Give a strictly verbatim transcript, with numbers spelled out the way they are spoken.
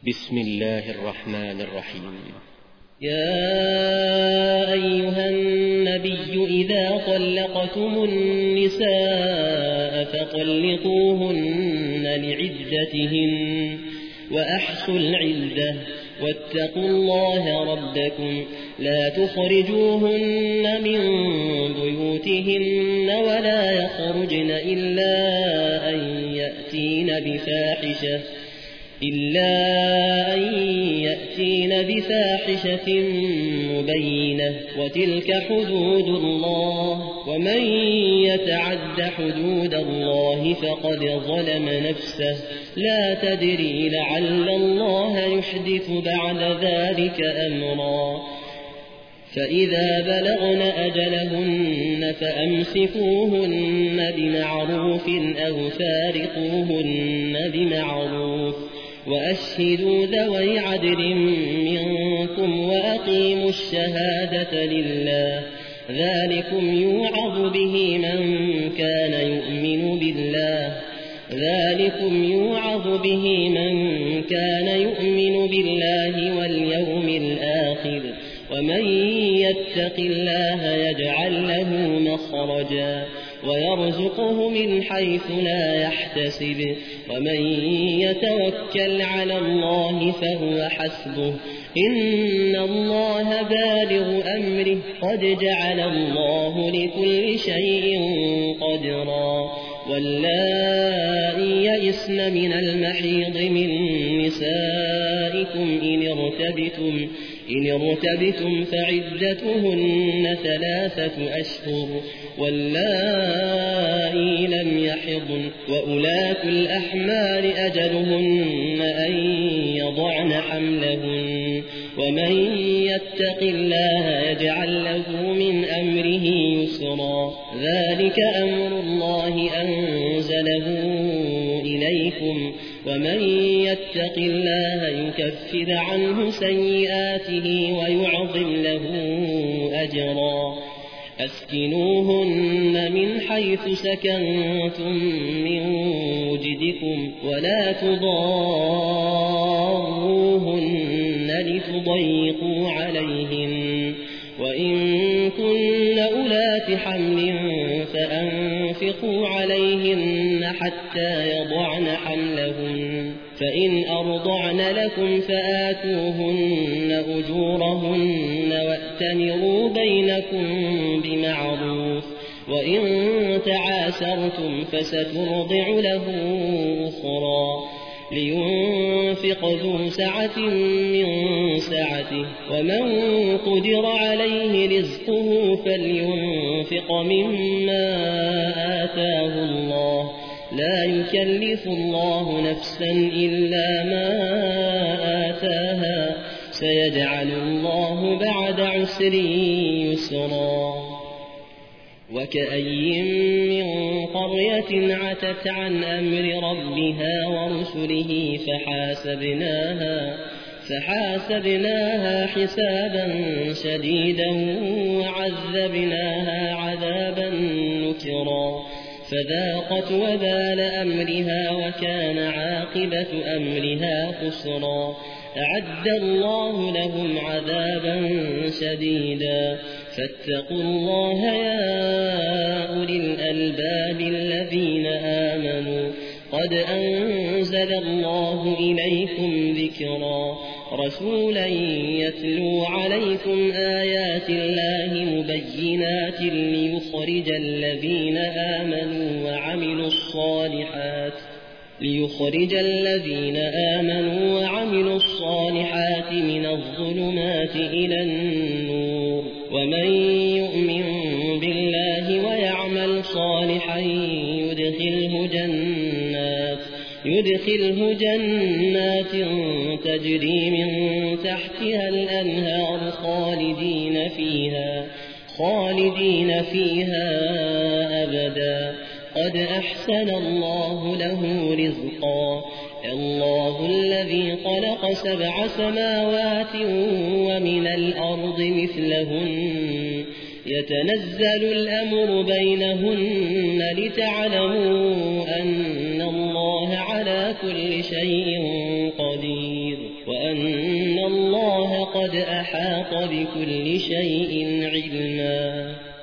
بسم الله الرحمن الرحيم. يا أيها النبي إذا طلقتم النساء فطلقوهن لعدتهن وأحصوا العدة واتقوا الله ربكم لا تخرجوهن من بيوتهن ولا يخرجن إلا أن يأتين بفاحشة إلا أن يأتين بفاحشة مبينة وتلك حدود الله ومن يتعد حدود الله فقد ظلم نفسه لا تدري لعل الله يحدث بعد ذلك أمرا فإذا بلغن أجلهن فأمسكوهن بمعروف أو فارقوهن بمعروف وأشهدوا ذوي عدل منكم وأقيموا الشهادة لله ذلكم يوعظ به من كان يؤمن بالله ذلكم يوعظ به من كان يؤمن بالله واليوم الآخر ومن يتق الله يجعل له مخرجا ويرزقه من حيث لا يحتسب ومن يتوكل على الله فهو حسبه إن الله بالغ أمره قد جعل الله لكل شيء قدرا واللائي يئسن من المحيض من نسائكم إن ارتبتم إن ارتبتم فعدتهن ثلاثة أشهر واللائي لم يحضن وأولاة الأحمال أجلهن أن يضعن حملهن ومن يتق الله يجعل له من أمره يسرا ذلك أمر الله أنزله إليكم ومن يتق الله يكفر عنه سيئاته ويعظم له أجرا أسكنوهن من حيث سكنتم من وجدكم ولا تضاروهن لتضيقوا عليهن وإن كن أولات حمل فأنفقوا عليهن حتى يضعن حملهن فإن أرضعن لكم فآتوهن أجورهن وأتمروا بينكم بمعروف وإن تعاسرتم فسترضع له أخرى لينفق ذو سعة من سعته ومن قدر عليه رزقه فلينفق مما آتاه الله لا يكلف الله نفسا إلا ما آتاها سيجعل الله بعد عسر يسرا وكأي من قرية عتت عن أمر ربها ورسله فحاسبناها فحاسبناها حسابا شديدا وعذبناها عذابا نكرا فذاقت وبال أمرها وكان عاقبة أمرها خسرا أعد الله لهم عذابا شديدا فاتقوا الله يا أولي الألباب الذين آمنوا قد أنزل الله إليكم ذكرا رسولا يتلو عليكم آيات الله مبينات ليخرج الذين آمنوا وعملوا الصالحات ليخرج الذين آمنوا وعملوا الصالحات من الظلمات إلى النور ومن يؤمن بالله ويعمل صالحا يدخله جنات يدخله جنات تجري من تحتها الأنهار خالدين فيها خالدين فيها أبدا قد أحسن الله له رزقا الله الذي خلق سبع سماوات ومن الأرض مثلهن يتنزل الأمر بينهن لتعلموا أن الله على كل شيء قدير وأن الله قد أحاط بكل شيء علما.